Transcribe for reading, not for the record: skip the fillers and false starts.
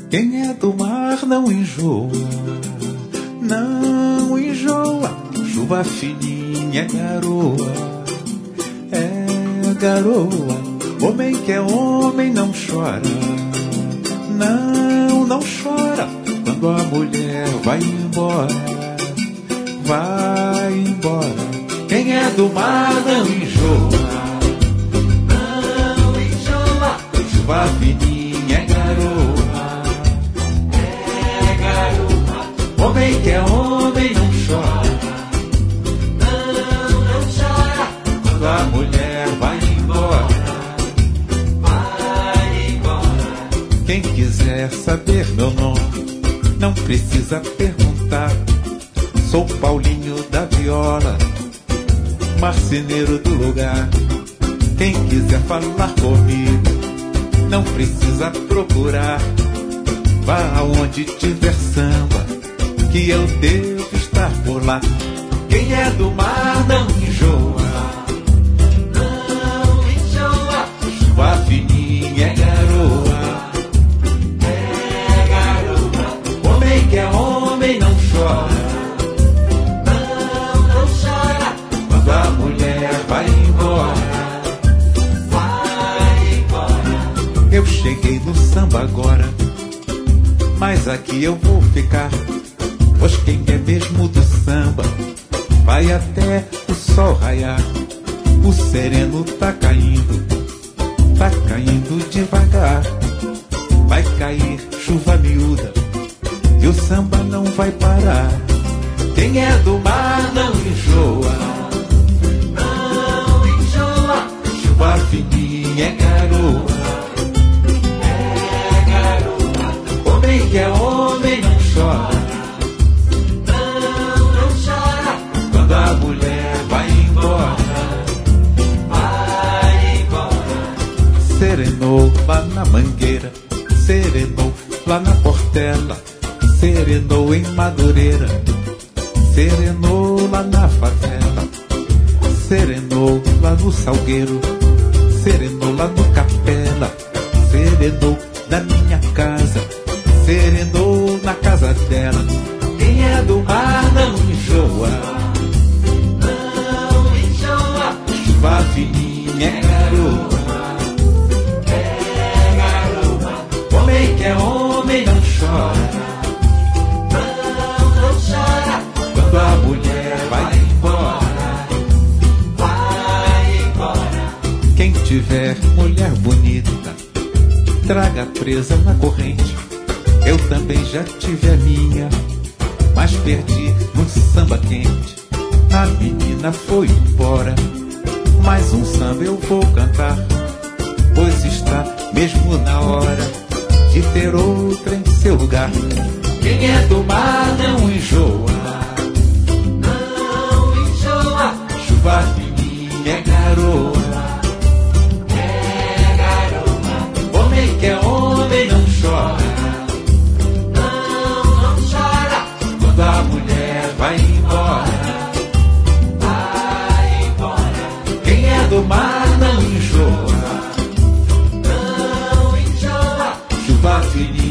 Quem é do mar não enjoa, não enjoa. Chuva fininha é garoa, é garoa. Homem que é homem não chora, não chora. Quando a mulher vai embora, vai embora. Quem é do mar não enjoa, não enjoa. Chuva fininha é garoa, é garoa. Homem que é homem não chora, não chora. Quando a mulher vai embora, vai embora. Quem quiser saber meu nome, não precisa perguntar. Sou Paulinho da Viola, marceneiro do lugar. Quem quiser falar comigo, não precisa procurar. Vá aonde tiver samba, que eu devo estar por lá. Quem é do mar não enjoa, não enjoa. Chuva fininha é garoa, é garoa. Homem que é homem não chora, não chora. Quando a mulher vai embora, vai embora. Eu cheguei no samba agora, mas aqui eu vou ficar. Pois quem é mesmo do samba vai até o sol raiar. O sereno tá caindo devagar. Vai cair chuva miúda e o samba não vai parar. Quem é do mar não enjoa, não enjoa. Chuva fininha é garoa, é garoa. Homem que é homem não chora, não chora. Quando a mulher vai embora, vai embora. Serenou lá na Mangueira, serenou lá na Portela, serenou em Madureira, serenou lá na favela, serenou lá no Salgueiro, serenou lá no Capela, serenou na minha casa, serenou na casa dela. Quem é do mar não enjoa, não enjoa. Chuva fininha é garoa, é garoa. Homem que é homem não chora, não chora. Quando a mulher vai embora, vai embora. Quem tiver mulher bonita, traga presa na corrente. Eu também já tive a minha, mas perdi no samba quente. A menina foi embora, mais um samba eu vou cantar, pois está mesmo na hora de ter outra em seu lugar. Quem é do mar não enjoa, não enjoa. Chuva fininha é garoa, é garoa. Homem que é homem não chora, não chora. Quando a mulher vai embora, vai embora. Quem é do mar não enjoa, não enjoa. Chuva fininha